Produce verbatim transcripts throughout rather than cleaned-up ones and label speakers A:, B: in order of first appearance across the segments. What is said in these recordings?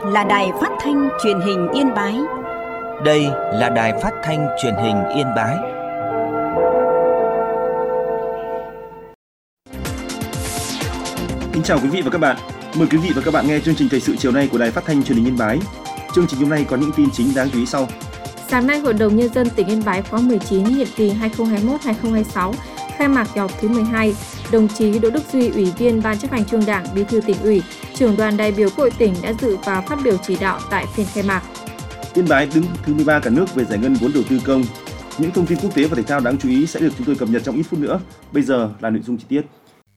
A: là Đài Phát thanh Truyền hình Yên Bái.
B: Đây là Đài Phát thanh Truyền hình Yên Bái.
C: Kính chào quý vị và các bạn. Mời quý vị và các bạn nghe chương trình thời sự chiều nay của Đài Phát thanh Truyền hình Yên Bái. Chương trình hôm nay có những tin chính đáng chú ý sau.
D: Sáng nay, Hội đồng Nhân dân tỉnh Yên Bái khóa mười chín, nhiệm kỳ hai nghìn không trăm hai mươi mốt đến hai nghìn không trăm hai mươi sáu, khai mạc kỳ họp thứ mười hai. Đồng chí Đỗ Đức Duy, Ủy viên Ban Chấp hành Trung ương Đảng, Bí thư Tỉnh ủy, Trưởng đoàn đại biểu Quốc hội tỉnh đã dự và phát biểu chỉ đạo tại phiên khai mạc.
C: Yên Bái đứng thứ mười ba cả nước về giải ngân vốn đầu tư công. Những thông tin quốc tế và thể thao đáng chú ý sẽ được chúng tôi cập nhật trong ít phút nữa. Bây giờ là nội dung chi tiết.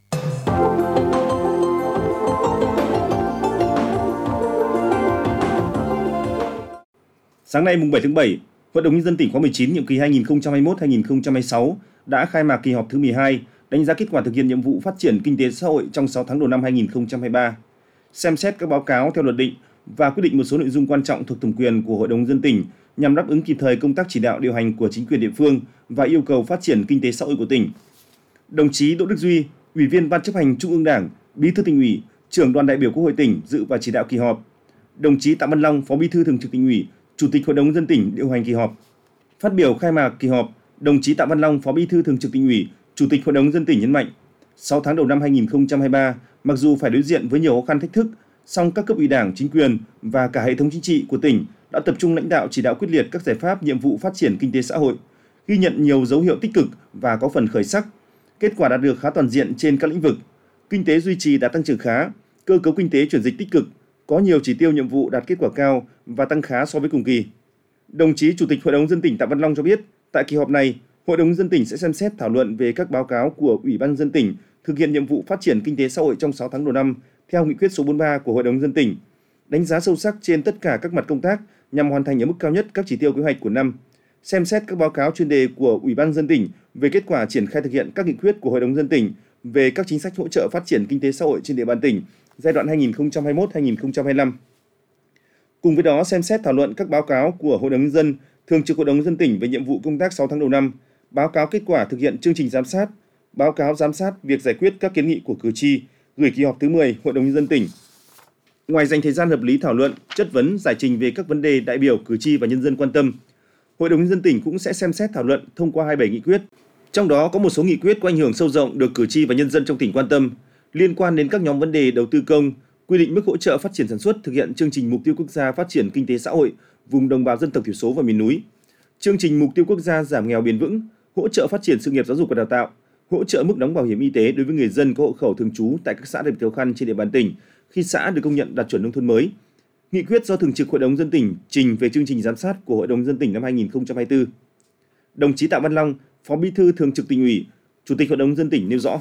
C: Sáng nay mùng bảy tháng bảy, Hội đồng Nhân dân tỉnh khóa mười chín nhiệm kỳ hai nghìn không trăm hai mươi mốt đến hai nghìn không trăm hai mươi sáu đã khai mạc kỳ họp thứ mười hai, đánh giá kết quả thực hiện nhiệm vụ phát triển kinh tế xã hội trong sáu tháng đầu năm hai nghìn không trăm hai mươi ba, xem xét các báo cáo theo luật định và quyết định một số nội dung quan trọng thuộc thẩm quyền của Hội đồng Nhân dân tỉnh nhằm đáp ứng kịp thời công tác chỉ đạo điều hành của chính quyền địa phương và yêu cầu phát triển kinh tế xã hội của tỉnh. Đồng chí Đỗ Đức Duy, Ủy viên Ban Chấp hành Trung ương Đảng, Bí thư Tỉnh ủy, Trưởng đoàn đại biểu Quốc hội tỉnh dự và chỉ đạo kỳ họp. Đồng chí Tạ Văn Long, Phó Bí thư Thường trực Tỉnh ủy, Chủ tịch Hội đồng Nhân dân tỉnh điều hành kỳ họp. Phát biểu khai mạc kỳ họp, đồng chí Tạ Văn Long, Phó Bí thư Thường trực Tỉnh ủy, Chủ tịch Hội đồng Nhân dân tỉnh nhấn mạnh, sáu tháng đầu năm hai nghìn không trăm hai mươi ba, mặc dù phải đối diện với nhiều khó khăn thách thức, song các cấp ủy Đảng, chính quyền và cả hệ thống chính trị của tỉnh đã tập trung lãnh đạo chỉ đạo quyết liệt các giải pháp nhiệm vụ phát triển kinh tế xã hội, ghi nhận nhiều dấu hiệu tích cực và có phần khởi sắc. Kết quả đạt được khá toàn diện trên các lĩnh vực. Kinh tế duy trì đã tăng trưởng khá, cơ cấu kinh tế chuyển dịch tích cực, có nhiều chỉ tiêu nhiệm vụ đạt kết quả cao và tăng khá so với cùng kỳ. Đồng chí Chủ tịch Hội đồng Nhân dân tỉnh Tạ Văn Long cho biết, tại kỳ họp này, Hội đồng Nhân dân tỉnh sẽ xem xét thảo luận về các báo cáo của Ủy ban Nhân dân tỉnh thực hiện nhiệm vụ phát triển kinh tế xã hội trong sáu tháng đầu năm theo nghị quyết số bốn mươi ba của Hội đồng Nhân dân tỉnh, đánh giá sâu sắc trên tất cả các mặt công tác nhằm hoàn thành ở mức cao nhất các chỉ tiêu kế hoạch của năm, xem xét các báo cáo chuyên đề của Ủy ban Nhân dân tỉnh về kết quả triển khai thực hiện các nghị quyết của Hội đồng Nhân dân tỉnh về các chính sách hỗ trợ phát triển kinh tế xã hội trên địa bàn tỉnh giai đoạn hai nghìn không trăm hai mươi mốt đến hai nghìn không trăm hai mươi lăm. Cùng với đó, xem xét thảo luận các báo cáo của Hội đồng Nhân dân, Thường trực Hội đồng Nhân dân tỉnh về nhiệm vụ công tác sáu tháng đầu năm, báo cáo kết quả thực hiện chương trình giám sát, báo cáo giám sát việc giải quyết các kiến nghị của cử tri, gửi kỳ họp thứ mười Hội đồng Nhân dân tỉnh. Ngoài dành thời gian hợp lý thảo luận, chất vấn, giải trình về các vấn đề đại biểu, cử tri và nhân dân quan tâm, Hội đồng Nhân dân tỉnh cũng sẽ xem xét thảo luận thông qua hai mươi bảy nghị quyết. Trong đó có một số nghị quyết có ảnh hưởng sâu rộng được cử tri và nhân dân trong tỉnh quan tâm, liên quan đến các nhóm vấn đề đầu tư công, quy định mức hỗ trợ phát triển sản xuất thực hiện chương trình mục tiêu quốc gia phát triển kinh tế xã hội vùng đồng bào dân tộc thiểu số và miền núi, chương trình mục tiêu quốc gia giảm nghèo bền vững, hỗ trợ phát triển sự nghiệp giáo dục và đào tạo, hỗ trợ mức đóng bảo hiểm y tế đối với người dân có hộ khẩu thường trú tại các xã đặc biệt khó khăn trên địa bàn tỉnh khi xã được công nhận đạt chuẩn nông thôn mới. Nghị quyết do Thường trực Hội đồng Nhân dân tỉnh trình về chương trình giám sát của Hội đồng Nhân dân tỉnh năm hai nghìn không trăm hai mươi tư. Đồng chí Tạ Văn Long, Phó Bí thư Thường trực Tỉnh ủy, Chủ tịch Hội đồng Nhân dân tỉnh nêu rõ.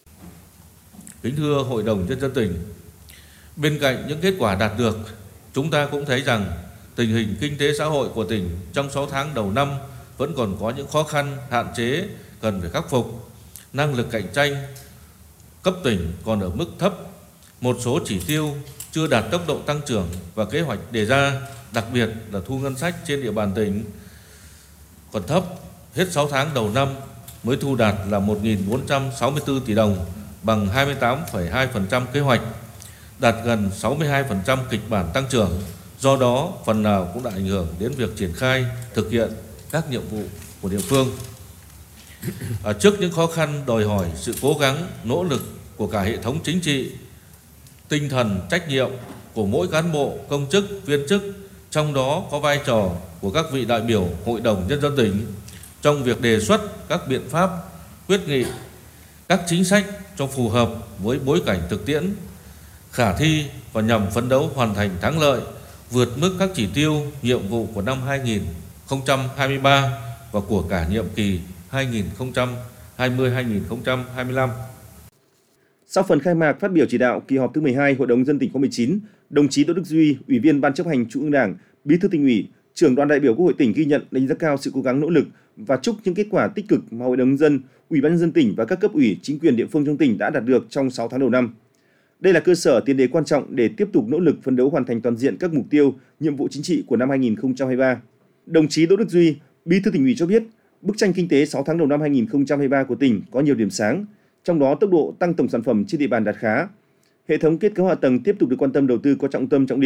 E: Kính thưa Hội đồng Nhân dân tỉnh, bên cạnh những kết quả đạt được, chúng ta cũng thấy rằng tình hình kinh tế xã hội của tỉnh trong sáu tháng đầu năm vẫn còn có những khó khăn, hạn chế cần phải khắc phục. Năng lực cạnh tranh cấp tỉnh còn ở mức thấp, một số chỉ tiêu chưa đạt tốc độ tăng trưởng và kế hoạch đề ra, đặc biệt là thu ngân sách trên địa bàn tỉnh còn thấp. Hết sáu tháng đầu năm mới thu đạt là một nghìn bốn trăm sáu mươi tư tỷ đồng, bằng hai mươi tám phẩy hai phần trăm kế hoạch, đạt gần sáu mươi hai phần trăm kịch bản tăng trưởng. Do đó, phần nào cũng đã ảnh hưởng đến việc triển khai thực hiện các nhiệm vụ của địa phương. À, trước những khó khăn đòi hỏi sự cố gắng, nỗ lực của cả hệ thống chính trị, tinh thần trách nhiệm của mỗi cán bộ, công chức, viên chức, trong đó có vai trò của các vị đại biểu Hội đồng Nhân dân tỉnh trong việc đề xuất các biện pháp, quyết nghị, các chính sách cho phù hợp với bối cảnh thực tiễn, khả thi và nhằm phấn đấu hoàn thành thắng lợi, vượt mức các chỉ tiêu, nhiệm vụ của năm hai nghìn không trăm hai mươi ba và của cả nhiệm kỳ hai nghìn không trăm hai mươi đến hai nghìn không trăm hai mươi lăm.
C: Sau phần khai mạc phát biểu chỉ đạo kỳ họp thứ mười hai Hội đồng Nhân dân tỉnh khóa mười chín, đồng chí Đỗ Đức Duy, Ủy viên Ban Chấp hành Trung ương Đảng, Bí thư Tỉnh ủy, Trưởng đoàn đại biểu Quốc hội tỉnh ghi nhận, đánh giá cao sự cố gắng nỗ lực và chúc những kết quả tích cực mà Hội đồng Nhân dân, Ủy ban Nhân dân tỉnh và các cấp ủy, chính quyền địa phương trong tỉnh đã đạt được trong sáu tháng đầu năm. Đây là cơ sở tiền đề quan trọng để tiếp tục nỗ lực phấn đấu hoàn thành toàn diện các mục tiêu, nhiệm vụ chính trị của năm hai nghìn không trăm hai mươi ba. Đồng chí Đỗ Đức Duy, Bí thư Tỉnh ủy cho biết, bức tranh kinh tế sáu tháng đầu năm hai nghìn không trăm hai mươi ba của tỉnh có nhiều điểm sáng, trong đó tốc độ tăng tổng sản phẩm trên địa bàn đạt khá. Hệ thống kết cấu hạ tầng tiếp tục được quan tâm đầu tư có trọng tâm trọng điểm,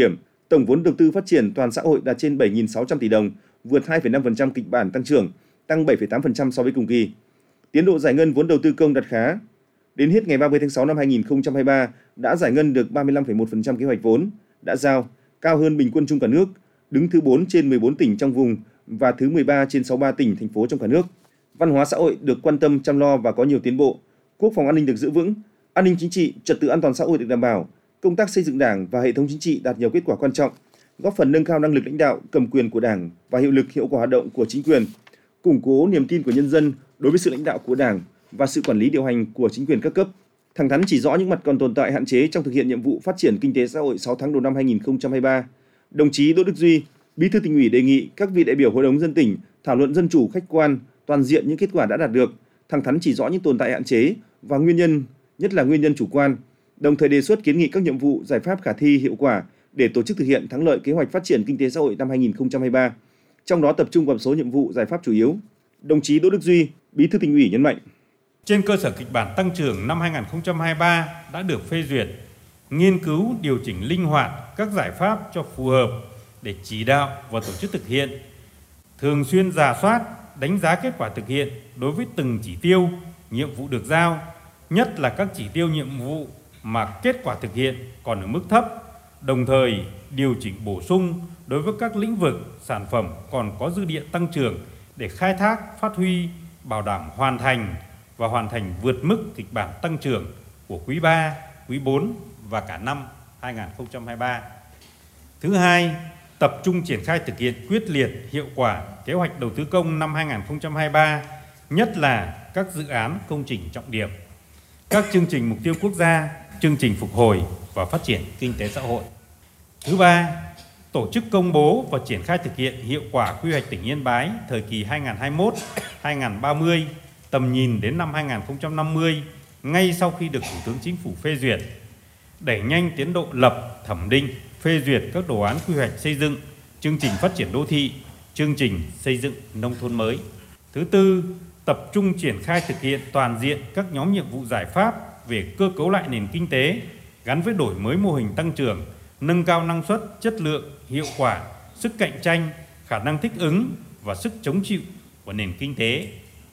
C: Tổng vốn đầu tư phát triển toàn xã hội đạt trên bảy nghìn sáu trăm tỷ đồng, vượt hai phẩy năm phần trăm kịch bản tăng trưởng, tăng bảy phẩy tám phần trăm so với cùng kỳ. Tiến độ giải ngân vốn đầu tư công đạt khá. Đến hết ngày ba mươi tháng sáu năm hai nghìn không trăm hai mươi ba đã giải ngân được ba mươi lăm phẩy một phần trăm kế hoạch vốn đã giao, cao hơn bình quân chung cả nước, đứng thứ bốn trên mười bốn tỉnh trong vùng và thứ mười ba trên sáu mươi ba tỉnh thành phố trong cả nước. Văn hóa xã hội được quan tâm chăm lo và có nhiều tiến bộ. Quốc phòng an ninh được giữ vững, an ninh chính trị, trật tự an toàn xã hội được đảm bảo. Công tác xây dựng Đảng và hệ thống chính trị đạt nhiều kết quả quan trọng, góp phần nâng cao năng lực lãnh đạo, cầm quyền của Đảng và hiệu lực hiệu quả hoạt động của chính quyền, củng cố niềm tin của nhân dân đối với sự lãnh đạo của Đảng và sự quản lý điều hành của chính quyền các cấp. Thẳng thắn chỉ rõ những mặt còn tồn tại hạn chế trong thực hiện nhiệm vụ phát triển kinh tế xã hội sáu tháng đầu năm hai nghìn không trăm hai mươi ba. Đồng chí Đỗ Đức Duy, Bí thư Tỉnh ủy đề nghị các vị đại biểu Hội đồng nhân dân tỉnh thảo luận dân chủ, khách quan, toàn diện những kết quả đã đạt được, thẳng thắn chỉ rõ những tồn tại hạn chế và nguyên nhân, nhất là nguyên nhân chủ quan, đồng thời đề xuất kiến nghị các nhiệm vụ, giải pháp khả thi hiệu quả để tổ chức thực hiện thắng lợi kế hoạch phát triển kinh tế xã hội năm hai nghìn không trăm hai mươi ba. Trong đó tập trung vào một số nhiệm vụ, giải pháp chủ yếu. Đồng chí Đỗ Đức Duy, Bí thư Tỉnh ủy nhấn mạnh:
F: trên cơ sở kịch bản tăng trưởng năm hai nghìn không trăm hai mươi ba đã được phê duyệt, nghiên cứu điều chỉnh linh hoạt các giải pháp cho phù hợp để chỉ đạo và tổ chức thực hiện, thường xuyên rà soát, đánh giá kết quả thực hiện đối với từng chỉ tiêu, nhiệm vụ được giao, nhất là các chỉ tiêu nhiệm vụ mà kết quả thực hiện còn ở mức thấp, đồng thời điều chỉnh bổ sung đối với các lĩnh vực, sản phẩm còn có dư địa tăng trưởng để khai thác, phát huy, bảo đảm hoàn thành và hoàn thành vượt mức kịch bản tăng trưởng của quý ba, quý bốn và cả năm hai nghìn không trăm hai mươi ba. Thứ hai, tập trung triển khai thực hiện quyết liệt, hiệu quả kế hoạch đầu tư công năm hai nghìn không trăm hai mươi ba, nhất là các dự án công trình trọng điểm, các chương trình mục tiêu quốc gia, chương trình phục hồi và phát triển kinh tế xã hội. Thứ ba, tổ chức công bố và triển khai thực hiện hiệu quả quy hoạch tỉnh Yên Bái thời kỳ hai nghìn không trăm hai mươi mốt đến hai nghìn không trăm ba mươi, tầm nhìn đến năm hai nghìn không trăm năm mươi, ngay sau khi được Thủ tướng Chính phủ phê duyệt, đẩy nhanh tiến độ lập, thẩm định, phê duyệt các đồ án quy hoạch xây dựng, chương trình phát triển đô thị, chương trình xây dựng nông thôn mới. Thứ tư, tập trung triển khai thực hiện toàn diện các nhóm nhiệm vụ giải pháp về cơ cấu lại nền kinh tế gắn với đổi mới mô hình tăng trưởng, nâng cao năng suất, chất lượng, hiệu quả, sức cạnh tranh, khả năng thích ứng và sức chống chịu của nền kinh tế.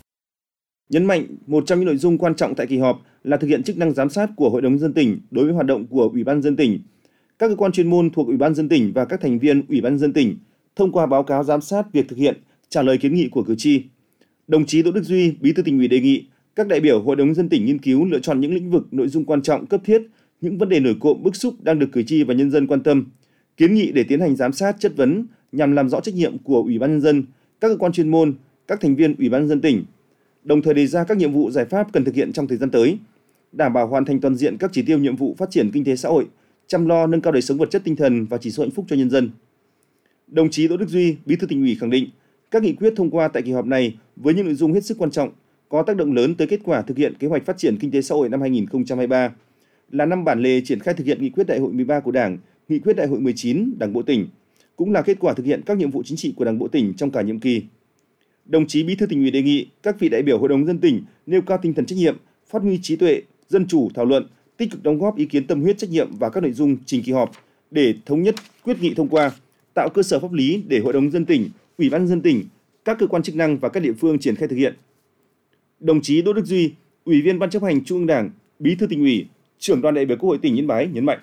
C: Nhấn mạnh, một trong những nội dung quan trọng tại kỳ họp là thực hiện chức năng giám sát của Hội đồng nhân dân tỉnh đối với hoạt động của Ủy ban nhân dân tỉnh. Các cơ quan chuyên môn thuộc Ủy ban nhân dân tỉnh và các thành viên Ủy ban nhân dân tỉnh thông qua báo cáo giám sát việc thực hiện, trả lời kiến nghị của cử tri. Đồng chí Đỗ Đức Duy, Bí thư Tỉnh ủy đề nghị các đại biểu Hội đồng nhân dân tỉnh nghiên cứu lựa chọn những lĩnh vực, nội dung quan trọng, cấp thiết, những vấn đề nổi cộm, bức xúc đang được cử tri và nhân dân quan tâm, kiến nghị để tiến hành giám sát, chất vấn nhằm làm rõ trách nhiệm của Ủy ban nhân dân, các cơ quan chuyên môn, các thành viên Ủy ban nhân dân tỉnh, đồng thời đề ra các nhiệm vụ, giải pháp cần thực hiện trong thời gian tới, đảm bảo hoàn thành toàn diện các chỉ tiêu nhiệm vụ phát triển kinh tế xã hội, chăm lo nâng cao đời sống vật chất tinh thần và chỉ số hạnh phúc cho nhân dân. Đồng chí Đỗ Đức Duy, Bí thư Tỉnh ủy khẳng định, các nghị quyết thông qua tại kỳ họp này với những nội dung hết sức quan trọng, có tác động lớn tới kết quả thực hiện kế hoạch phát triển kinh tế xã hội năm hai nghìn không trăm hai mươi ba, là năm bản lề triển khai thực hiện nghị quyết Đại hội mười ba của Đảng, nghị quyết Đại hội mười chín Đảng bộ tỉnh, cũng là kết quả thực hiện các nhiệm vụ chính trị của Đảng bộ tỉnh trong cả nhiệm kỳ. Đồng chí Bí thư Tỉnh ủy đề nghị các vị đại biểu Hội đồng nhân dân tỉnh nêu cao tinh thần trách nhiệm, phát huy trí tuệ, dân chủ thảo luận, tích cực đóng góp ý kiến tâm huyết, trách nhiệm vào các nội dung trình kỳ họp để thống nhất quyết nghị thông qua, tạo cơ sở pháp lý để Hội đồng nhân dân tỉnh, Ủy ban nhân dân tỉnh, các cơ quan chức năng và các địa phương triển khai thực hiện. Đồng chí Đỗ Đức Duy, Ủy viên Ban chấp hành Trung ương Đảng, Bí thư Tỉnh ủy, Trưởng đoàn đại biểu Quốc hội tỉnh Yên Bái nhấn mạnh: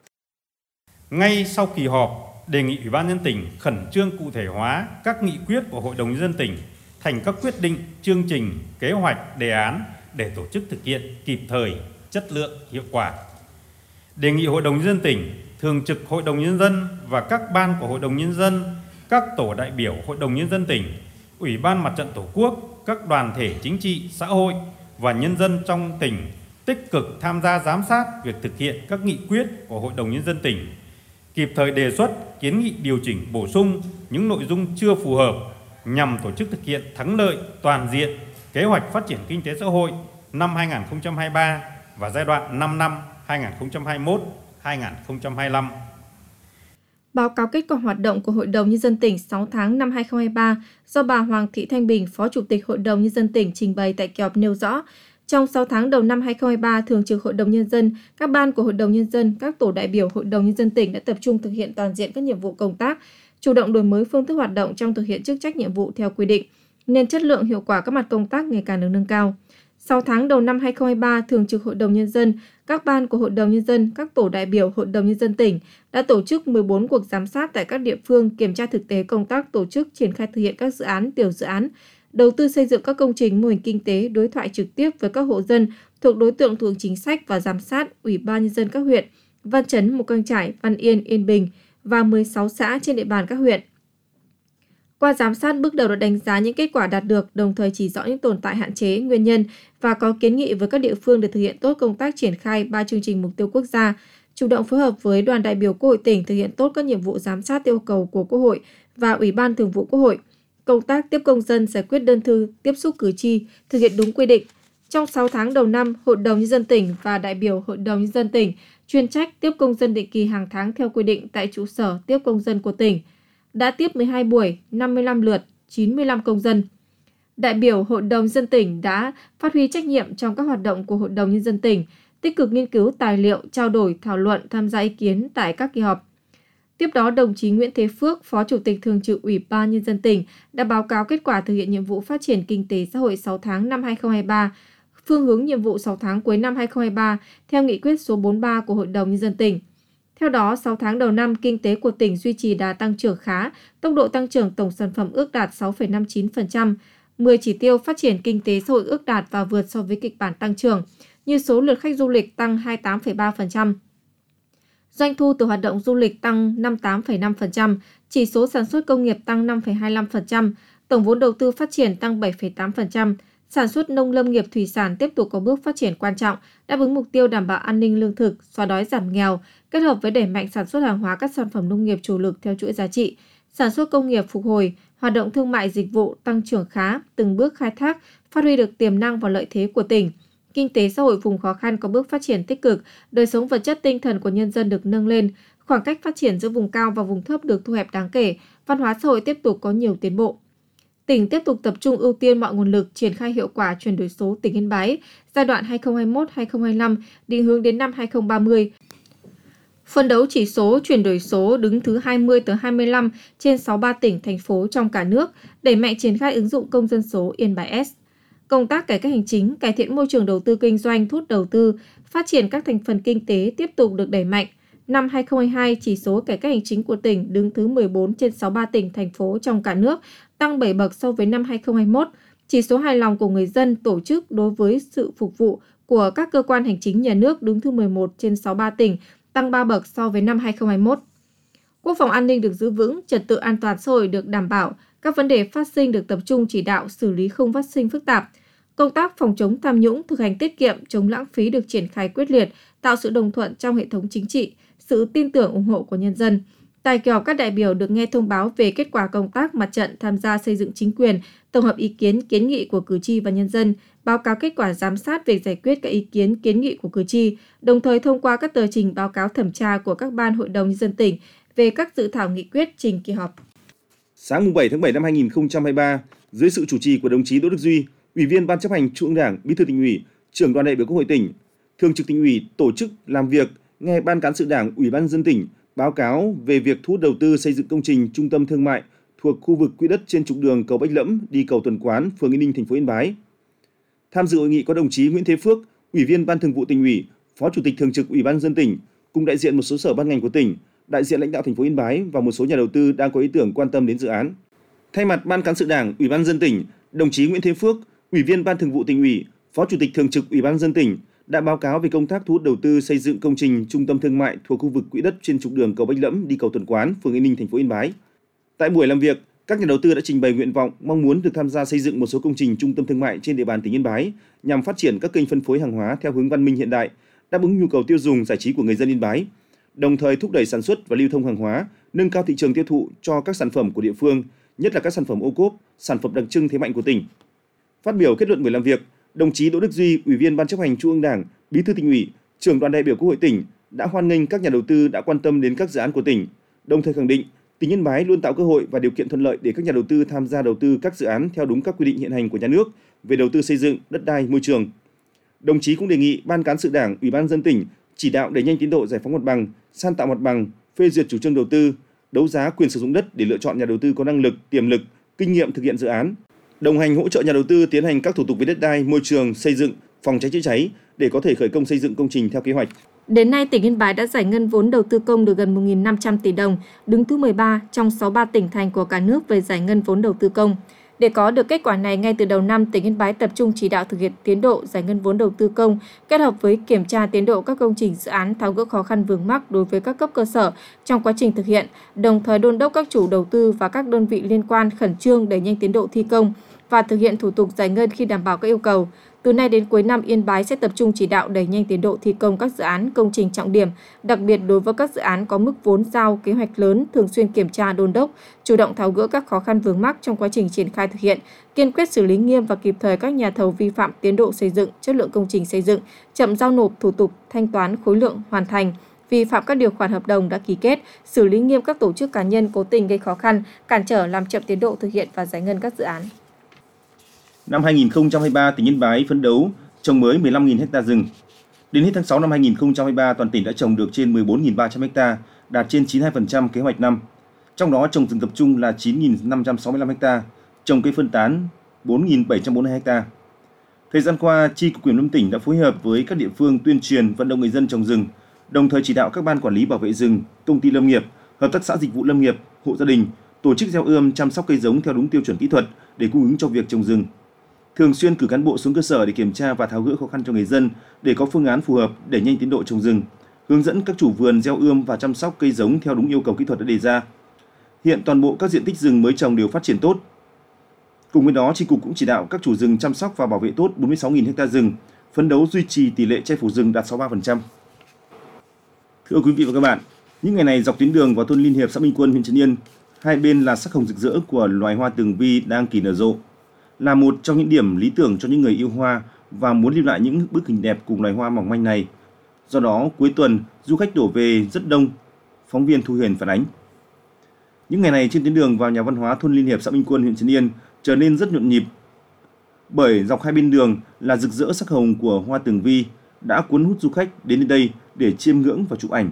F: ngay sau kỳ họp, đề nghị Ủy ban nhân dân tỉnh khẩn trương cụ thể hóa các nghị quyết của Hội đồng nhân dân tỉnh thành các quyết định, chương trình, kế hoạch, đề án để tổ chức thực hiện kịp thời, chất lượng, hiệu quả. Đề nghị Hội đồng nhân dân tỉnh, Thường trực Hội đồng nhân dân và các ban của Hội đồng nhân dân, các tổ đại biểu Hội đồng nhân dân tỉnh, Ủy ban Mặt trận Tổ quốc, các đoàn thể chính trị, xã hội và nhân dân trong tỉnh tích cực tham gia giám sát việc thực hiện các nghị quyết của Hội đồng nhân dân tỉnh, kịp thời đề xuất, kiến nghị điều chỉnh bổ sung những nội dung chưa phù hợp nhằm tổ chức thực hiện thắng lợi toàn diện kế hoạch phát triển kinh tế xã hội năm hai nghìn không trăm hai mươi ba và giai đoạn năm năm hai nghìn không trăm hai mươi mốt đến hai nghìn không trăm hai mươi lăm.
D: Báo cáo kết quả hoạt động của Hội đồng Nhân dân tỉnh sáu tháng năm hai nghìn không trăm hai mươi ba do bà Hoàng Thị Thanh Bình, Phó Chủ tịch Hội đồng Nhân dân tỉnh trình bày tại kỳ họp nêu rõ, Trong sáu tháng đầu năm hai không hai ba, Thường trực Hội đồng Nhân dân, các ban của Hội đồng Nhân dân, các tổ đại biểu Hội đồng Nhân dân tỉnh đã tập trung thực hiện toàn diện các nhiệm vụ công tác, chủ động đổi mới phương thức hoạt động trong thực hiện chức trách nhiệm vụ theo quy định, nên chất lượng hiệu quả các mặt công tác ngày càng được nâng cao. sáu tháng đầu năm hai không hai ba, Thường trực Hội đồng Nhân dân, các ban của Hội đồng Nhân dân, các tổ đại biểu Hội đồng Nhân dân tỉnh đã tổ chức mười bốn cuộc giám sát tại các địa phương kiểm tra thực tế công tác tổ chức triển khai thực hiện các dự án, tiểu dự án, đầu tư xây dựng các công trình mô hình kinh tế, đối thoại trực tiếp với các hộ dân thuộc đối tượng thụ hưởng chính sách và giám sát Ủy ban Nhân dân các huyện Văn Chấn, Mù Cang Chải, Văn Yên, Yên Bình và mười sáu xã trên địa bàn các huyện. Qua giám sát bước đầu đã đánh giá những kết quả đạt được, đồng thời chỉ rõ những tồn tại hạn chế, nguyên nhân và có kiến nghị với các địa phương để thực hiện tốt công tác triển khai ba chương trình mục tiêu quốc gia, chủ động phối hợp với đoàn đại biểu Quốc hội tỉnh thực hiện tốt các nhiệm vụ giám sát yêu cầu của Quốc hội và Ủy ban Thường vụ Quốc hội. Công tác tiếp công dân, giải quyết đơn thư, tiếp xúc cử tri thực hiện đúng quy định. Trong sáu tháng đầu năm, Hội đồng Nhân dân tỉnh và đại biểu Hội đồng Nhân dân tỉnh chuyên trách tiếp công dân định kỳ hàng tháng theo quy định tại trụ sở tiếp công dân của tỉnh đã tiếp mười hai buổi, năm mươi lăm lượt, chín mươi lăm công dân. Đại biểu Hội đồng Nhân dân tỉnh đã phát huy trách nhiệm trong các hoạt động của Hội đồng Nhân dân tỉnh, tích cực nghiên cứu tài liệu, trao đổi, thảo luận, tham gia ý kiến tại các kỳ họp. Tiếp đó, đồng chí Nguyễn Thế Phước, Phó Chủ tịch Thường trực Ủy ban Nhân dân tỉnh đã báo cáo kết quả thực hiện nhiệm vụ phát triển kinh tế xã hội sáu tháng năm hai không hai ba, phương hướng nhiệm vụ sáu tháng cuối năm hai không hai ba theo nghị quyết số bốn mươi ba của Hội đồng Nhân dân tỉnh. Theo đó, sáu tháng đầu năm, kinh tế của tỉnh duy trì đà tăng trưởng khá, tốc độ tăng trưởng tổng sản phẩm ước đạt sáu phẩy năm mươi chín phần trăm, mười chỉ tiêu phát triển kinh tế xã hội ước đạt và vượt so với kịch bản tăng trưởng, như số lượt khách du lịch tăng hai mươi tám phẩy ba phần trăm. Doanh thu từ hoạt động du lịch tăng năm mươi tám phẩy năm phần trăm, chỉ số sản xuất công nghiệp tăng năm phẩy hai mươi lăm phần trăm, tổng vốn đầu tư phát triển tăng bảy phẩy tám phần trăm, sản xuất nông lâm nghiệp thủy sản tiếp tục có bước phát triển quan trọng, đáp ứng mục tiêu đảm bảo an ninh lương thực, xóa đói giảm nghèo, kết hợp với đẩy mạnh sản xuất hàng hóa các sản phẩm nông nghiệp chủ lực theo chuỗi giá trị, sản xuất công nghiệp phục hồi, hoạt động thương mại dịch vụ tăng trưởng khá, từng bước khai thác, phát huy được tiềm năng và lợi thế của tỉnh. Kinh tế xã hội vùng khó khăn có bước phát triển tích cực, đời sống vật chất tinh thần của nhân dân được nâng lên, khoảng cách phát triển giữa vùng cao và vùng thấp được thu hẹp đáng kể, văn hóa xã hội tiếp tục có nhiều tiến bộ. Tỉnh tiếp tục tập trung ưu tiên mọi nguồn lực triển khai hiệu quả chuyển đổi số tỉnh Yên Bái giai đoạn hai nghìn không trăm hai mươi mốt đến hai nghìn không trăm hai mươi lăm, định hướng đến năm hai nghìn không trăm ba mươi. Phấn đấu chỉ số chuyển đổi số đứng thứ hai mươi tới hai mươi lăm trên sáu mươi ba tỉnh, thành phố trong cả nước, đẩy mạnh triển khai ứng dụng công dân số Yên Bái S. Công tác cải cách hành chính, cải thiện môi trường đầu tư kinh doanh, thu hút đầu tư, phát triển các thành phần kinh tế tiếp tục được đẩy mạnh. Năm hai nghìn không trăm hai mươi hai, chỉ số cải cách hành chính của tỉnh đứng thứ mười bốn trên sáu mươi ba tỉnh, thành phố trong cả nước, tăng bảy bậc so với năm hai nghìn không trăm hai mươi mốt. Chỉ số hài lòng của người dân, tổ chức đối với sự phục vụ của các cơ quan hành chính nhà nước đứng thứ mười một trên sáu mươi ba tỉnh, tăng ba bậc so với năm hai nghìn không trăm hai mươi mốt. Quốc phòng an ninh được giữ vững, trật tự an toàn xã hội được đảm bảo, các vấn đề phát sinh được tập trung chỉ đạo, xử lý không phát sinh phức tạp. Công tác phòng chống tham nhũng, thực hành tiết kiệm, chống lãng phí được triển khai quyết liệt, tạo sự đồng thuận trong hệ thống chính trị, sự tin tưởng ủng hộ của nhân dân. Tại kỳ họp, các đại biểu được nghe thông báo về kết quả công tác mặt trận tham gia xây dựng chính quyền, tổng hợp ý kiến, kiến nghị của cử tri và nhân dân, báo cáo kết quả giám sát về giải quyết các ý kiến, kiến nghị của cử tri, đồng thời thông qua các tờ trình báo cáo thẩm tra của các ban Hội đồng Nhân dân tỉnh về các dự thảo nghị quyết trình kỳ họp.
C: Sáng bảy tháng bảy năm hai nghìn không trăm hai mươi ba, dưới sự chủ trì của đồng chí Đỗ Đức Duy, Ủy viên Ban chấp hành Trung ương Đảng, Bí thư Tỉnh ủy, Trưởng đoàn đại biểu Quốc hội tỉnh, Thường trực Tỉnh ủy tổ chức làm việc nghe Ban cán sự Đảng, Ủy ban nhân dân tỉnh báo cáo về việc thu hút đầu tư xây dựng công trình trung tâm thương mại thuộc khu vực quỹ đất trên trục đường cầu Bách Lẫm đi cầu Tuần Quán, phường Yên Ninh, thành phố Yên Bái. Tham dự hội nghị có đồng chí Nguyễn Thế Phước, Ủy viên Ban Thường vụ Tỉnh ủy, Phó Chủ tịch Thường trực Ủy ban nhân dân tỉnh, cùng đại diện một số sở ban ngành của tỉnh, đại diện lãnh đạo thành phố Yên Bái và một số nhà đầu tư đang có ý tưởng quan tâm đến dự án. Thay mặt Ban cán sự Đảng, Ủy ban nhân dân tỉnh, đồng chí Nguyễn Thế Phước, Ủy viên Ban Thường vụ Tỉnh ủy, Phó Chủ tịch Thường trực Ủy ban nhân dân tỉnh đã báo cáo về công tác thu hút đầu tư xây dựng công trình trung tâm thương mại thuộc khu vực quỹ đất trên trục đường cầu Bách Lẫm đi cầu Tuần Quán, phường Yên Ninh, thành phố Yên Bái. Tại buổi làm việc, các nhà đầu tư đã trình bày nguyện vọng mong muốn được tham gia xây dựng một số công trình trung tâm thương mại trên địa bàn tỉnh Yên Bái nhằm phát triển các kênh phân phối hàng hóa theo hướng văn minh hiện đại, đáp ứng nhu cầu tiêu dùng giải trí của người dân Yên Bái, đồng thời thúc đẩy sản xuất và lưu thông hàng hóa, nâng cao thị trường tiêu thụ cho các sản phẩm của địa phương, nhất là các sản phẩm ô cốp, sản phẩm đặc trưng thế mạnh của tỉnh. Phát biểu kết luận buổi làm việc, đồng chí Đỗ Đức Duy, Ủy viên Ban chấp hành Trung ương Đảng, Bí thư Tỉnh ủy, Trưởng đoàn đại biểu Quốc hội tỉnh đã hoan nghênh các nhà đầu tư đã quan tâm đến các dự án của tỉnh, đồng thời khẳng định tỉnh Yên Bái luôn tạo cơ hội và điều kiện thuận lợi để các nhà đầu tư tham gia đầu tư các dự án theo đúng các quy định hiện hành của nhà nước về đầu tư xây dựng, đất đai, môi trường. Đồng chí cũng đề nghị Ban Cán sự Đảng, Ủy ban nhân dân tỉnh chỉ đạo đẩy nhanh tiến độ giải phóng mặt bằng, san tạo mặt bằng, phê duyệt chủ trương đầu tư, đấu giá quyền sử dụng đất để lựa chọn nhà đầu tư có năng lực, tiềm lực, kinh nghiệm thực hiện dự án, đồng hành hỗ trợ nhà đầu tư tiến hành các thủ tục về đất đai, môi trường, xây dựng, phòng cháy chữa cháy để có thể khởi công xây dựng công trình theo kế hoạch.
D: Đến nay, tỉnh Yên Bái đã giải ngân vốn đầu tư công được gần một nghìn năm trăm tỷ đồng, đứng thứ mười ba trong sáu mươi ba tỉnh thành của cả nước về giải ngân vốn đầu tư công. Để có được kết quả này, ngay từ đầu năm, tỉnh Yên Bái tập trung chỉ đạo thực hiện tiến độ giải ngân vốn đầu tư công, kết hợp với kiểm tra tiến độ các công trình dự án, tháo gỡ khó khăn vướng mắc đối với các cấp cơ sở trong quá trình thực hiện, đồng thời đôn đốc các chủ đầu tư và các đơn vị liên quan khẩn trương đẩy nhanh tiến độ thi công và thực hiện thủ tục giải ngân khi đảm bảo các yêu cầu. Từ nay đến cuối năm, Yên Bái sẽ tập trung chỉ đạo đẩy nhanh tiến độ thi công các dự án, công trình trọng điểm, đặc biệt đối với các dự án có mức vốn giao, kế hoạch lớn, thường xuyên kiểm tra đôn đốc, chủ động tháo gỡ các khó khăn vướng mắc trong quá trình triển khai thực hiện, kiên quyết xử lý nghiêm và kịp thời các nhà thầu vi phạm tiến độ xây dựng, chất lượng công trình xây dựng, chậm giao nộp thủ tục thanh toán khối lượng hoàn thành, vi phạm các điều khoản hợp đồng đã ký kết, xử lý nghiêm các tổ chức cá nhân cố tình gây khó khăn, cản trở làm chậm tiến độ thực hiện và giải ngân các dự án.
C: Năm hai nghìn không trăm hai mươi ba, tỉnh Yên Bái phấn đấu trồng mới mười lăm nghìn ha rừng. Đến hết tháng sáu năm hai nghìn không trăm hai mươi ba, toàn tỉnh đã trồng được trên mười bốn nghìn ba trăm ha, đạt trên chín mươi hai phần trăm kế hoạch năm. Trong đó trồng rừng tập trung là chín nghìn năm trăm sáu mươi lăm ha, trồng cây phân tán bốn nghìn bảy trăm bốn mươi hai ha. Thời gian qua, Chi cục Kiểm lâm tỉnh đã phối hợp với các địa phương tuyên truyền vận động người dân trồng rừng, đồng thời chỉ đạo các ban quản lý bảo vệ rừng, công ty lâm nghiệp, hợp tác xã dịch vụ lâm nghiệp, hộ gia đình tổ chức gieo ươm, chăm sóc cây giống theo đúng tiêu chuẩn kỹ thuật để cung ứng cho việc trồng rừng. Thường xuyên cử cán bộ xuống cơ sở để kiểm tra và tháo gỡ khó khăn cho người dân để có phương án phù hợp đẩy nhanh tiến độ trồng rừng, hướng dẫn các chủ vườn gieo ươm và chăm sóc cây giống theo đúng yêu cầu kỹ thuật đã đề ra. Hiện toàn bộ các diện tích rừng mới trồng đều phát triển tốt. Cùng với đó, Chi cục cũng chỉ đạo các chủ rừng chăm sóc và bảo vệ tốt bốn mươi sáu nghìn ha rừng, phấn đấu duy trì tỷ lệ che phủ rừng đạt sáu mươi ba phần trăm. Thưa quý vị và các bạn, những ngày này dọc tuyến đường vào thôn Liên Hiệp, xã Minh Quân, huyện Trấn Yên, hai bên là sắc hồng rực rỡ của loài hoa tường vi đang kỳ nở rộ, là một trong những điểm lý tưởng cho những người yêu hoa và muốn lưu lại những bức hình đẹp cùng loài hoa mỏng manh này. Do đó, cuối tuần, du khách đổ về rất đông, phóng viên Thu Huyền phản ánh. Những ngày này trên tuyến đường vào nhà văn hóa thôn Liên Hiệp, xã Minh Quân, huyện Trấn Yên trở nên rất nhộn nhịp, bởi dọc hai bên đường là rực rỡ sắc hồng của hoa tường vi đã cuốn hút du khách đến đây để chiêm ngưỡng và chụp ảnh.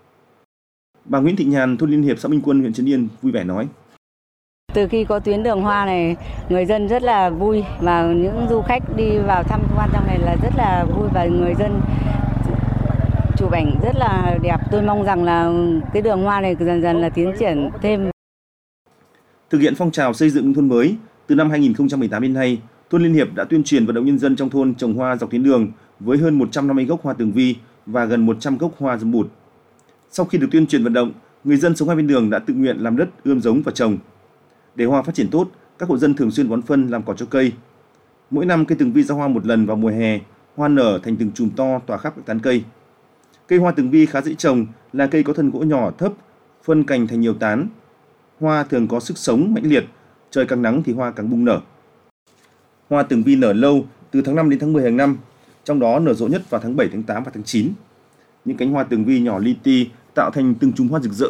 C: Bà Nguyễn Thị Nhàn, thôn Liên Hiệp, xã Minh Quân, huyện Trấn Yên vui vẻ nói:
G: Từ khi có tuyến đường hoa này, người dân rất là vui và những du khách đi vào tham quan trong này là rất là vui và người dân chụp ảnh rất là đẹp. Tôi mong rằng là cái đường hoa này dần dần là tiến triển thêm.
C: Thực hiện phong trào xây dựng nông thôn mới, từ năm hai nghìn không trăm mười tám đến nay, thôn Liên Hiệp đã tuyên truyền vận động nhân dân trong thôn trồng hoa dọc tuyến đường với hơn một trăm năm mươi gốc hoa tường vi và gần một trăm gốc hoa dâm bụt. Sau khi được tuyên truyền vận động, người dân sống hai bên đường đã tự nguyện làm đất ươm giống và trồng. Để hoa phát triển tốt, các hộ dân thường xuyên bón phân làm cỏ cho cây. Mỗi năm cây tường vi ra hoa một lần vào mùa hè, hoa nở thành từng chùm to tỏa khắp các tán cây. Cây hoa tường vi khá dễ trồng, là cây có thân gỗ nhỏ thấp, phân cành thành nhiều tán. Hoa thường có sức sống mãnh liệt, trời càng nắng thì hoa càng bung nở. Hoa tường vi nở lâu, từ tháng năm đến tháng mười hàng năm, trong đó nở rộ nhất vào tháng bảy, tháng tám và tháng chín. Những cánh hoa tường vi nhỏ li ti tạo thành từng chùm hoa rực rỡ.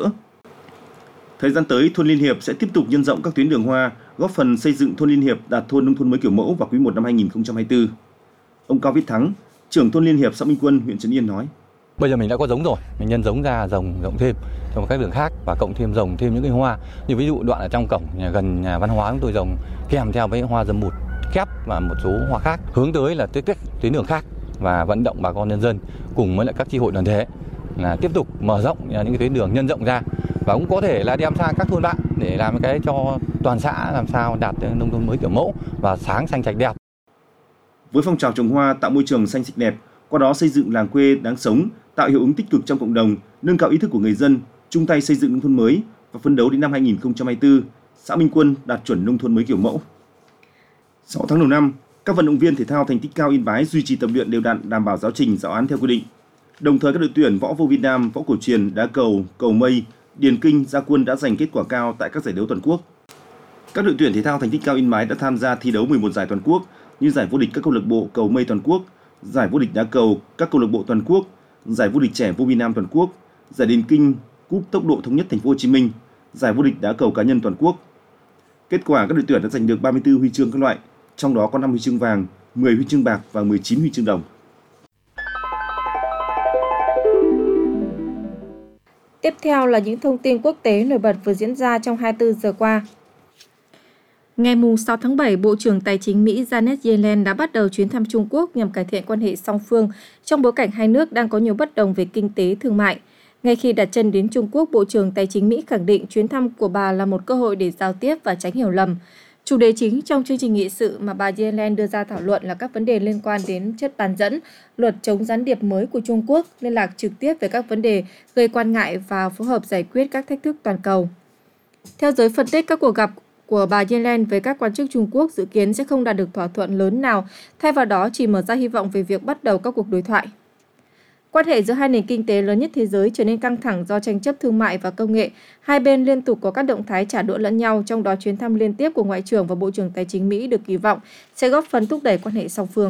C: Thời gian tới, thôn Liên Hiệp sẽ tiếp tục nhân rộng các tuyến đường hoa, góp phần xây dựng thôn Liên Hiệp đạt thôn nông thôn mới kiểu mẫu vào quý một năm hai nghìn không trăm hai mươi tư. Ông Cao Viết Thắng, trưởng thôn Liên Hiệp, xã Minh Quân, huyện Trấn Yên nói:
H: Bây giờ mình đã có giống rồi, mình nhân giống ra rồng rộng thêm trong các đường khác và cộng thêm rồng thêm những cái hoa. Như ví dụ đoạn ở trong cổng nhà, gần nhà văn hóa chúng tôi rồng kèm theo với hoa dâm bụt, kép và một số hoa khác, hướng tới là tuyến tuyến đường khác và vận động bà con nhân dân cùng với lại các chi hội đoàn thể là tiếp tục mở rộng những cái tuyến đường, nhân rộng ra và cũng có thể là đem sang các thôn bạn để làm cái cho toàn xã làm sao đạt đến nông thôn mới kiểu mẫu và sáng xanh sạch đẹp.
C: Với phong trào trồng hoa tạo môi trường xanh sạch đẹp, qua đó xây dựng làng quê đáng sống, tạo hiệu ứng tích cực trong cộng đồng, nâng cao ý thức của người dân, chung tay xây dựng nông thôn mới và phấn đấu đến năm hai nghìn không trăm hai mươi tư, xã Minh Quân đạt chuẩn nông thôn mới kiểu mẫu. sáu tháng đầu năm, các vận động viên thể thao thành tích cao Yên Bái duy trì tập luyện đều đặn, đảm bảo giáo trình, giáo án theo quy định. Đồng thời các đội tuyển võ vô Việt Nam, võ cổ truyền, đá cầu, cầu mây, điền kinh, gia quân đã giành kết quả cao tại các giải đấu toàn quốc. Các đội tuyển thể thao thành tích cao Yên Bái đã tham gia thi đấu mười một giải toàn quốc như giải vô địch các câu lạc bộ cầu mây toàn quốc, giải vô địch đá cầu các câu lạc bộ toàn quốc, giải vô địch trẻ vô Việt Nam toàn quốc, giải điền kinh, cúp tốc độ thống nhất thành phố Hồ Chí Minh, giải vô địch đá cầu cá nhân toàn quốc. Kết quả các đội tuyển đã giành được ba mươi tư huy chương các loại, trong đó có năm huy chương vàng, mười huy chương bạc và mười chín huy chương đồng.
D: Tiếp theo là những thông tin quốc tế nổi bật vừa diễn ra trong hai mươi bốn giờ qua. Ngày sáu tháng bảy, Bộ trưởng Tài chính Mỹ Janet Yellen đã bắt đầu chuyến thăm Trung Quốc nhằm cải thiện quan hệ song phương trong bối cảnh hai nước đang có nhiều bất đồng về kinh tế thương mại. Ngay khi đặt chân đến Trung Quốc, Bộ trưởng Tài chính Mỹ khẳng định chuyến thăm của bà là một cơ hội để giao tiếp và tránh hiểu lầm. Chủ đề chính trong chương trình nghị sự mà bà Yellen đưa ra thảo luận là các vấn đề liên quan đến chất bán dẫn, luật chống gián điệp mới của Trung Quốc, liên lạc trực tiếp về các vấn đề gây quan ngại và phối hợp giải quyết các thách thức toàn cầu. Theo giới phân tích, các cuộc gặp của bà Yellen với các quan chức Trung Quốc dự kiến sẽ không đạt được thỏa thuận lớn nào, thay vào đó chỉ mở ra hy vọng về việc bắt đầu các cuộc đối thoại. Quan hệ giữa hai nền kinh tế lớn nhất thế giới trở nên căng thẳng do tranh chấp thương mại và công nghệ. Hai bên liên tục có các động thái trả đũa lẫn nhau, trong đó chuyến thăm liên tiếp của Ngoại trưởng và Bộ trưởng Tài chính Mỹ được kỳ vọng sẽ góp phần thúc đẩy quan hệ song phương.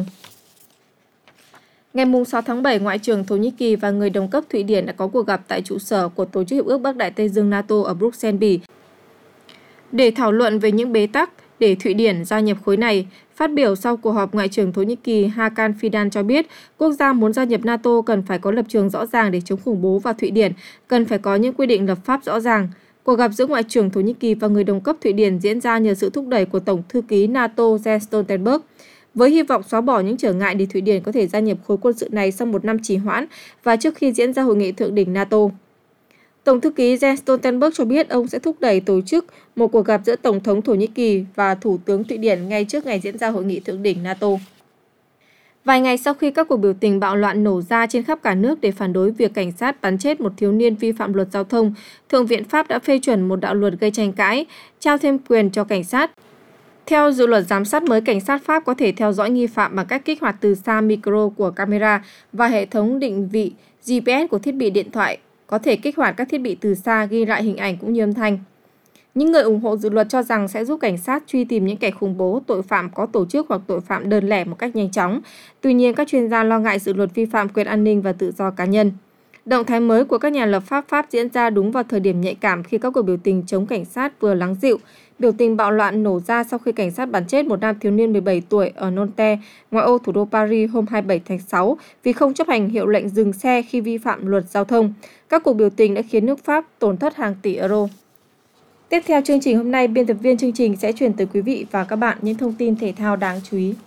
D: Ngày sáu tháng bảy, Ngoại trưởng Thổ Nhĩ Kỳ và người đồng cấp Thụy Điển đã có cuộc gặp tại trụ sở của Tổ chức Hiệp ước Bắc Đại Tây Dương NATO ở Bruxelles, Bỉ, để thảo luận về những bế tắc để Thụy Điển gia nhập khối này. Phát biểu sau cuộc họp, Ngoại trưởng Thổ Nhĩ Kỳ Hakan Fidan cho biết quốc gia muốn gia nhập NATO cần phải có lập trường rõ ràng để chống khủng bố và Thụy Điển cần phải có những quy định lập pháp rõ ràng. Cuộc gặp giữa Ngoại trưởng Thổ Nhĩ Kỳ và người đồng cấp Thụy Điển diễn ra nhờ sự thúc đẩy của Tổng thư ký NATO Jens Stoltenberg, với hy vọng xóa bỏ những trở ngại để Thụy Điển có thể gia nhập khối quân sự này sau một năm trì hoãn và trước khi diễn ra hội nghị thượng đỉnh NATO. Tổng thư ký Jens Stoltenberg cho biết ông sẽ thúc đẩy tổ chức một cuộc gặp giữa Tổng thống Thổ Nhĩ Kỳ và Thủ tướng Thụy Điển ngay trước ngày diễn ra hội nghị thượng đỉnh NATO. Vài ngày sau khi các cuộc biểu tình bạo loạn nổ ra trên khắp cả nước để phản đối việc cảnh sát bắn chết một thiếu niên vi phạm luật giao thông, Thượng viện Pháp đã phê chuẩn một đạo luật gây tranh cãi, trao thêm quyền cho cảnh sát. Theo dự luật giám sát mới, cảnh sát Pháp có thể theo dõi nghi phạm bằng cách kích hoạt từ xa micro của camera và hệ thống định vị G P S của thiết bị điện thoại, có thể kích hoạt các thiết bị từ xa ghi lại hình ảnh cũng như âm thanh. Những người ủng hộ dự luật cho rằng sẽ giúp cảnh sát truy tìm những kẻ khủng bố, tội phạm có tổ chức hoặc tội phạm đơn lẻ một cách nhanh chóng. Tuy nhiên, các chuyên gia lo ngại dự luật vi phạm quyền an ninh và tự do cá nhân. Động thái mới của các nhà lập pháp Pháp diễn ra đúng vào thời điểm nhạy cảm khi các cuộc biểu tình chống cảnh sát vừa lắng dịu. Biểu tình bạo loạn nổ ra sau khi cảnh sát bắn chết một nam thiếu niên mười bảy tuổi ở Nanterre, ngoại ô thủ đô Paris hôm hai mươi bảy tháng sáu vì không chấp hành hiệu lệnh dừng xe khi vi phạm luật giao thông. Các cuộc biểu tình đã khiến nước Pháp tổn thất hàng tỷ euro. Tiếp theo chương trình hôm nay, biên tập viên chương trình sẽ chuyển tới quý vị và các bạn những thông tin thể thao đáng chú ý.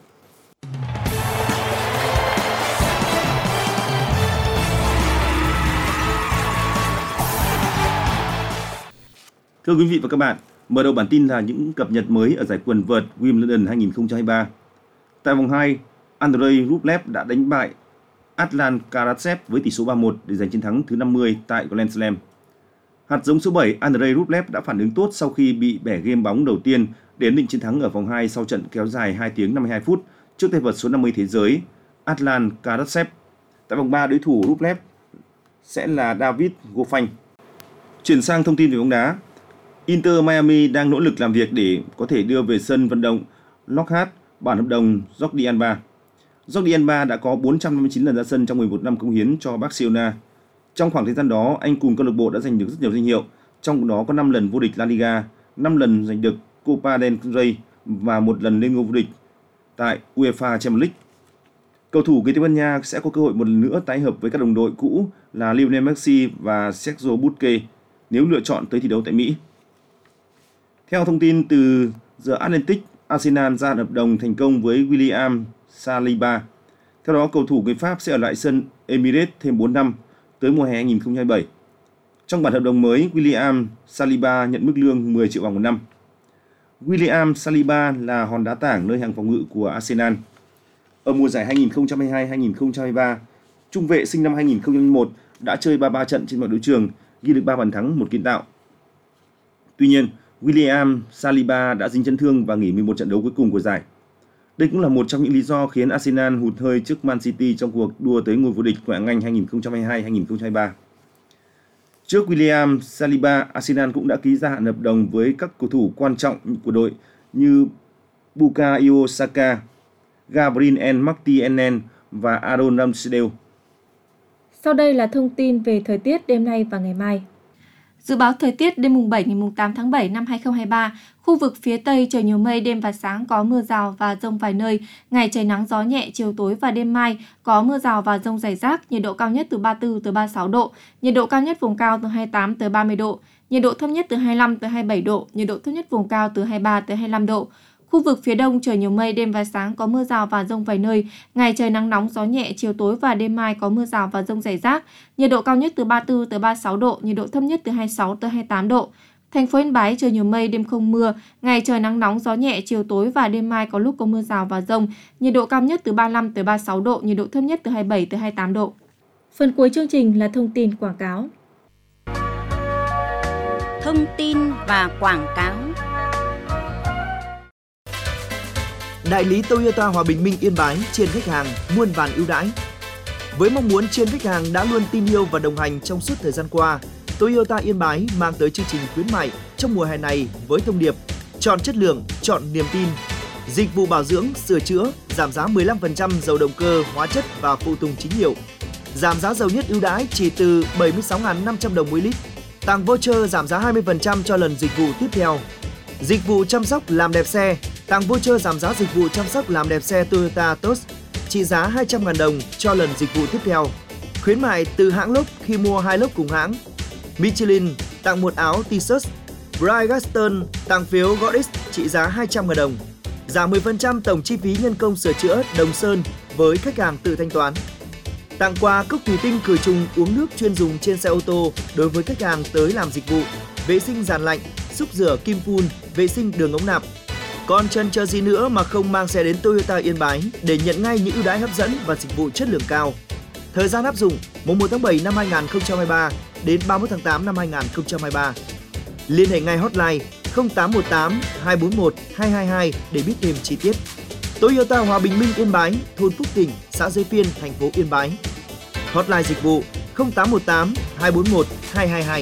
C: Thưa quý vị và các bạn, mở đầu bản tin là những cập nhật mới ở giải quần vợt Wimbledon hai không hai ba. Tại vòng hai, Andrei Rublev đã đánh bại Aslan Karatsev với tỷ số ba một để giành chiến thắng thứ năm mươi tại Grand Slam. Hạt giống số bảy Andrei Rublev đã phản ứng tốt sau khi bị bẻ game bóng đầu tiên để ấn định chiến thắng ở vòng hai sau trận kéo dài hai tiếng năm mươi hai phút trước tay vợt số năm mươi thế giới Aslan Karatsev. Tại vòng ba, đối thủ Rublev sẽ là David Goffin. Chuyển sang thông tin về bóng đá, Inter Miami đang nỗ lực làm việc để có thể đưa về sân vận động Lockhart bản hợp đồng Jordi Alba. Jordi Alba đã có bốn trăm năm mươi chín lần ra sân trong mười một năm cống hiến cho Barcelona. Trong khoảng thời gian đó, anh cùng câu lạc bộ đã giành được rất nhiều danh hiệu, trong đó có năm lần vô địch La Liga, năm lần giành được Copa del Rey và một lần lên ngôi vô địch tại UEFA Champions League. Cầu thủ người Tây Ban Nha sẽ có cơ hội một lần nữa tái hợp với các đồng đội cũ là Lionel Messi và Sergio Busquets nếu lựa chọn tới thi đấu tại Mỹ. Theo thông tin từ The Atlantic, Arsenal ra hợp đồng thành công với William Saliba. Theo đó, cầu thủ người Pháp sẽ ở lại sân Emirates thêm bốn năm, tới mùa hè hai không hai bảy. Trong bản hợp đồng mới, William Saliba nhận mức lương mười triệu bảng một năm. William Saliba là hòn đá tảng nơi hàng phòng ngự của Arsenal. Ở mùa giải hai không hai hai hai không hai ba, trung vệ sinh năm hai không không một đã chơi ba mươi ba trận trên mọi đấu trường, ghi được ba bàn thắng, một kiến tạo. Tuy nhiên, William Saliba đã dính chấn thương và nghỉ mười một trận đấu cuối cùng của giải. Đây cũng là một trong những lý do khiến Arsenal hụt hơi trước Man City trong cuộc đua tới ngôi vô địch Ngoại hạng Anh hai không hai hai hai không hai ba. Trước William Saliba, Arsenal cũng đã ký gia hạn hợp đồng với các cầu thủ quan trọng của đội như Bukayo Saka, Gabriel Martinelli và Aaron Ramsdale.
D: Sau đây là thông tin về thời tiết đêm nay và ngày mai. Dự báo thời tiết đêm mùng bảy ngày mùng tám tháng bảy năm hai không hai ba, khu vực phía Tây trời nhiều mây, đêm và sáng có mưa rào và dông vài nơi, ngày trời nắng gió nhẹ, chiều tối và đêm mai có mưa rào và dông rải rác, nhiệt độ cao nhất từ ba mươi tư tới ba mươi sáu độ, nhiệt độ cao nhất vùng cao từ hai mươi tám tới ba mươi độ, nhiệt độ thấp nhất từ hai mươi lăm tới hai mươi bảy độ, nhiệt độ thấp nhất vùng cao từ hai mươi ba tới hai mươi lăm độ. Khu vực phía Đông trời nhiều mây, đêm và sáng có mưa rào và dông vài nơi, ngày trời nắng nóng gió nhẹ, chiều tối và đêm mai có mưa rào và dông rải rác, nhiệt độ cao nhất từ ba mươi tư tới ba mươi sáu độ, nhiệt độ thấp nhất từ hai mươi sáu tới hai mươi tám độ. Thành phố Yên Bái trời nhiều mây, đêm không mưa, ngày trời nắng nóng gió nhẹ, chiều tối và đêm mai có lúc có mưa rào và dông, nhiệt độ cao nhất từ ba mươi lăm tới ba mươi sáu độ, nhiệt độ thấp nhất từ hai mươi bảy tới hai mươi tám độ. Phần cuối chương trình là thông tin quảng cáo.
A: Thông tin và quảng cáo.
I: Đại lý Toyota Hòa Bình Minh Yên Bái chiên khách hàng muôn vàn ưu đãi. Với mong muốn chiên khách hàng đã luôn tin yêu và đồng hành trong suốt thời gian qua, Toyota Yên Bái mang tới chương trình khuyến mại trong mùa hè này với thông điệp chọn chất lượng, chọn niềm tin. Dịch vụ bảo dưỡng, sửa chữa, giảm giá mười lăm phần trăm dầu động cơ, hóa chất và phụ tùng chính hiệu. Giảm giá dầu nhất ưu đãi chỉ từ bảy mươi sáu nghìn năm trăm đồng mỗi lít. Tặng voucher giảm giá hai mươi phần trăm cho lần dịch vụ tiếp theo. Dịch vụ chăm sóc làm đẹp xe, tặng voucher giảm giá dịch vụ chăm sóc làm đẹp xe Toyota Tos trị giá hai trăm nghìn đồng cho lần dịch vụ tiếp theo. Khuyến mại từ hãng lốp khi mua hai lốp cùng hãng. Michelin tặng một áo t-shirt. Bridgestone tặng phiếu Godis trị giá hai trăm nghìn đồng. Giảm mười phần trăm tổng chi phí nhân công sửa chữa Đồng Sơn với khách hàng tự thanh toán. Tặng quà cốc thủy tinh khử trùng uống nước chuyên dùng trên xe ô tô đối với khách hàng tới làm dịch vụ vệ sinh giàn lạnh, xúc rửa kim phun, vệ sinh đường ống nạp. Còn chần chờ gì nữa mà không mang xe đến Toyota Yên Bái để nhận ngay những ưu đãi hấp dẫn và dịch vụ chất lượng cao. Thời gian áp dụng mùng một tháng bảy năm hai nghìn không trăm hai mươi ba đến ba mươi mốt tháng tám năm hai nghìn không trăm hai mươi ba. Liên hệ ngay hotline không tám một tám hai bốn một hai hai hai để biết thêm chi tiết. Toyota Hòa Bình Minh Yên Bái, thôn Phúc Tỉnh, xã Giới Phiên, thành phố Yên Bái. Hotline dịch vụ không tám một tám hai bốn một hai hai hai.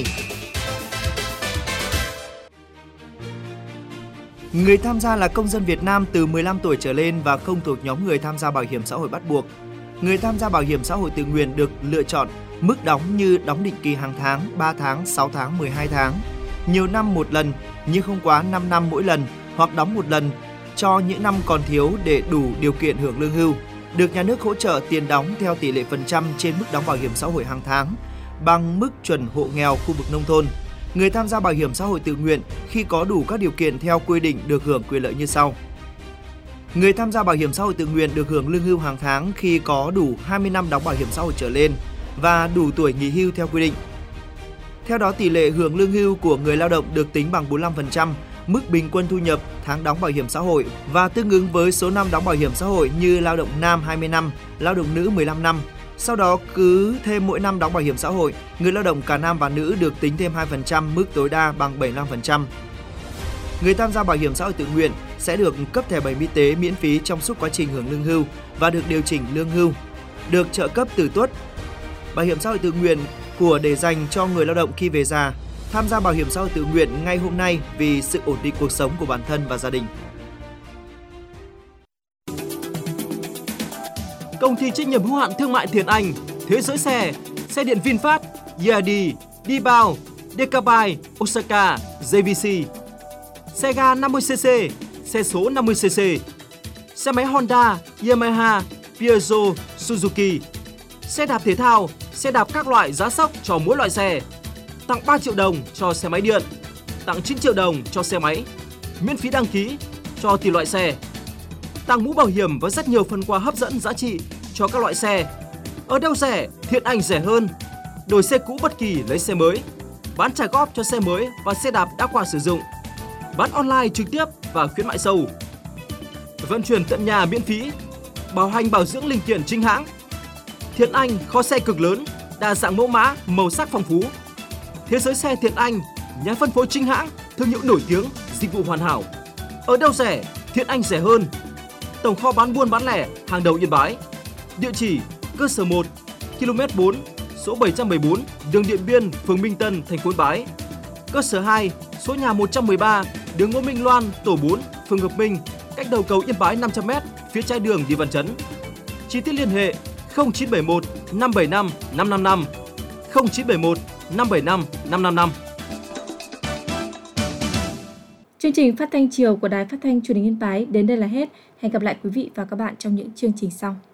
I: Người tham gia là công dân Việt Nam từ mười lăm tuổi trở lên và không thuộc nhóm người tham gia bảo hiểm xã hội bắt buộc. Người tham gia bảo hiểm xã hội tự nguyện được lựa chọn mức đóng như đóng định kỳ hàng tháng, ba tháng, sáu tháng, mười hai tháng, nhiều năm một lần nhưng không quá năm năm mỗi lần, hoặc đóng một lần cho những năm còn thiếu để đủ điều kiện hưởng lương hưu, được nhà nước hỗ trợ tiền đóng theo tỷ lệ phần trăm trên mức đóng bảo hiểm xã hội hàng tháng bằng mức chuẩn hộ nghèo khu vực nông thôn. Người tham gia bảo hiểm xã hội tự nguyện khi có đủ các điều kiện theo quy định được hưởng quyền lợi như sau. Người tham gia bảo hiểm xã hội tự nguyện được hưởng lương hưu hàng tháng khi có đủ hai mươi năm đóng bảo hiểm xã hội trở lên và đủ tuổi nghỉ hưu theo quy định. Theo đó, tỷ lệ hưởng lương hưu của người lao động được tính bằng bốn mươi lăm phần trăm mức bình quân thu nhập tháng đóng bảo hiểm xã hội và tương ứng với số năm đóng bảo hiểm xã hội như lao động nam hai mươi năm, lao động nữ mười lăm năm. Sau đó cứ thêm mỗi năm đóng bảo hiểm xã hội, người lao động cả nam và nữ được tính thêm hai phần trăm mức tối đa bằng bảy mươi lăm phần trăm. Người tham gia bảo hiểm xã hội tự nguyện sẽ được cấp thẻ bảo hiểm y tế miễn phí trong suốt quá trình hưởng lương hưu và được điều chỉnh lương hưu, được trợ cấp tử tuất. Bảo hiểm xã hội tự nguyện của để dành cho người lao động khi về già. Tham gia bảo hiểm xã hội tự nguyện ngay hôm nay vì sự ổn định cuộc sống của bản thân và gia đình.
J: Công ty trách nhiệm hữu hạn thương mại Thiện Anh, Thế giới xe, xe điện VinFast, i a đê, Dibao, Decabai, Osaka, giê vê xê, xe ga năm mươi xê xê, xe số năm mươi xê xê, xe máy Honda, Yamaha, Peugeot, Suzuki, xe đạp thể thao, xe đạp các loại giá sốc cho mỗi loại xe, tặng ba triệu đồng cho xe máy điện, tặng chín triệu đồng cho xe máy, miễn phí đăng ký cho tùy loại xe, tặng mũ bảo hiểm và rất nhiều phần quà hấp dẫn giá trị cho các loại xe. Ở đâu rẻ, Thiện Anh rẻ hơn. Đổi xe cũ bất kỳ lấy xe mới, bán trả góp cho xe mới và xe đạp đã qua sử dụng, bán online trực tiếp và khuyến mại sâu, vận chuyển tận nhà miễn phí, bảo hành bảo dưỡng linh kiện chính hãng. Thiện Anh kho xe cực lớn, đa dạng mẫu mã, màu sắc phong phú. Thế giới xe Thiện Anh, nhà phân phối chính hãng, thương hiệu nổi tiếng, dịch vụ hoàn hảo. Ở đâu rẻ, Thiện Anh rẻ hơn. Tổng kho bán buôn bán lẻ hàng đầu Yên Bái. Địa chỉ cơ sở một, ki lô mét bốn, số bảy trăm mười bốn, đường Điện Biên, phường Minh Tân, thành phố Yên Bái. Cơ sở hai, số nhà một trăm mười ba, đường Ngô Minh Loan, tổ bốn, phường Hợp Minh, cách đầu cầu Yên Bái năm trăm mét, phía trái đường đi Văn Chấn. Chi tiết liên hệ không chín bảy một năm bảy năm năm năm năm, không chín bảy một năm bảy năm năm năm năm.
D: Chương trình phát thanh chiều của Đài Phát thanh Truyền hình Yên Bái đến đây là hết. Hẹn gặp lại quý vị và các bạn trong những chương trình sau.